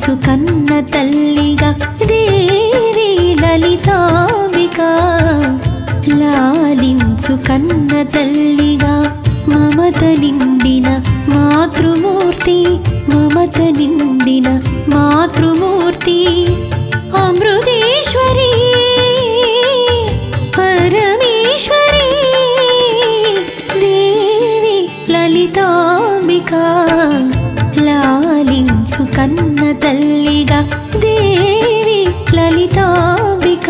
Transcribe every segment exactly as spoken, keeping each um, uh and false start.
లాలించు కన్న తల్లిగా దేవి లలితాంబిక లాలించు కన్న తల్లిగా మమత నిండిన మాతృమూర్తి మమత నిండిన మాతృమూర్తి అమృతేశ్వరి పరమేశ్వరి దేవి లలితాంబిక లాలించు కన్న తల్లిగా దేవి లలితాంబిక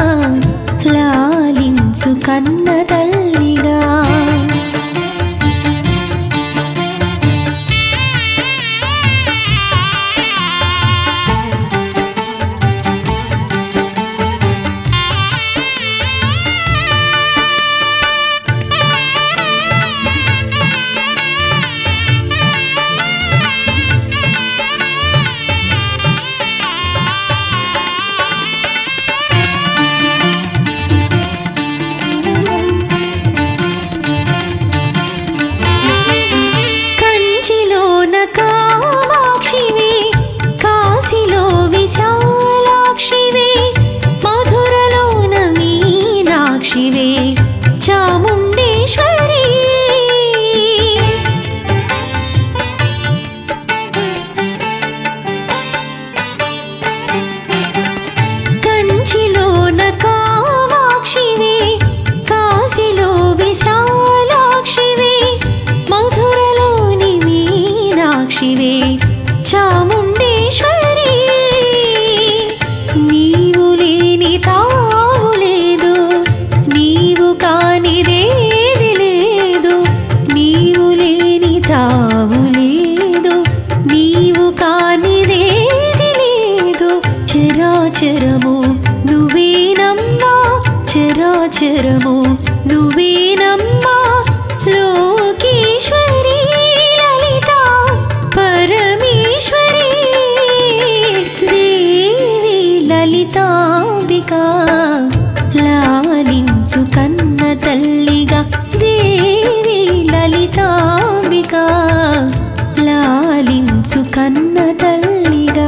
లాలించు కన్న తల్లిగా చాముండేశ్వరి కంచిలోన కామాక్షివే కాశీలో విశాలాక్షివే మధురలోని మీనాక్షివే చాముండేశ్వరి నీవు లేని తావు లేదు నీవు కానిదేది లేదు నీవు లేని తావు లేదు నీవు కానిదేది లేదు చరాచరము నువ్వేనమ్మా చరాచరము నువ్వేనమ్మా లోకేశ్వరి లలిత పరమేశ్వరి దేవి లలితాంబిక లాలించు కన్న తల్లిగా దేవి లలితాంబిక లాలించు కన్న తల్లిగా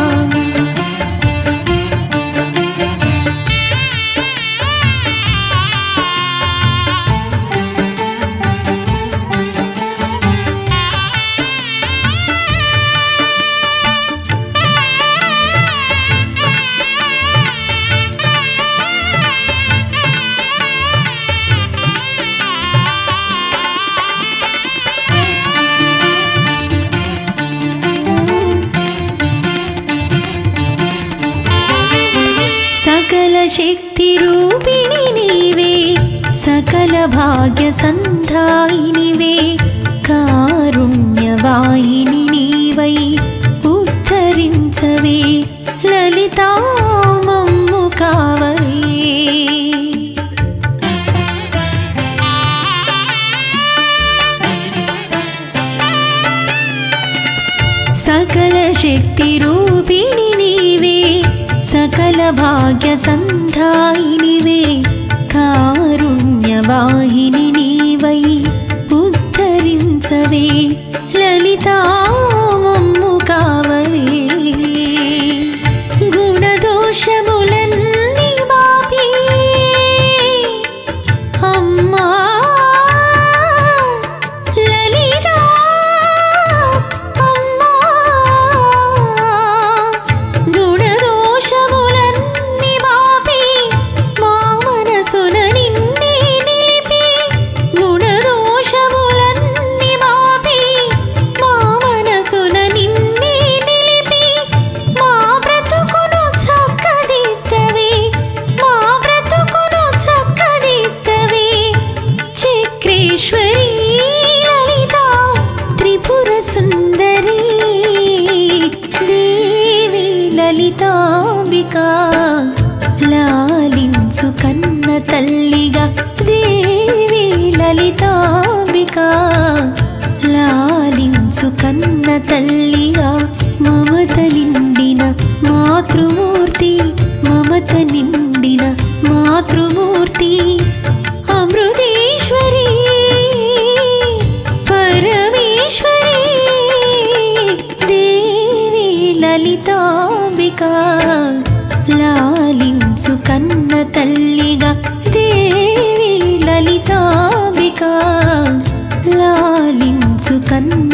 సకల శక్తి రూపిణి నీవే సకల భాగ్య సంధాయినివే కారుణ్యవాహిని నీవై ఉద్ధరించవే లలితా మమ్ము కావవే సకల శక్తి రూపిణి నీవే సకల భాగ్య సంధాయినివే కారుణ్యవాహిని నీవై ఉద్ధరించవే లలితా మమ్ము కావవే గుణదోషములన్నీ బాపి అమ్మా లలితా అమ్మా గుణదోషములన్నీ బాపి మా మనసున నిన్నే నిలిపి గుణదోషములన్నీ బాపి మా మనసున నిన్నే నిలిపి మా బ్రతుకును చక్కదిద్దవే మా బ్రతుకును చక్కదిద్దవే చక్రేశ్వరి లలిత త్రిపుర సుందరి దేవి లలితాంబిక లాలించు కన్న తల్లిగా దేవి లలితాంబిక లాలించు కన్న తల్లిగా మమత నిండిన మాతృమూర్తి మమత నిండిన మాతృమూర్తి అమృతేశ్వరి పరమేశ్వరి దేవి లలితా లాలించు కన్న తల్లిగా దేవి లలితాంబిక లాలించు కన్న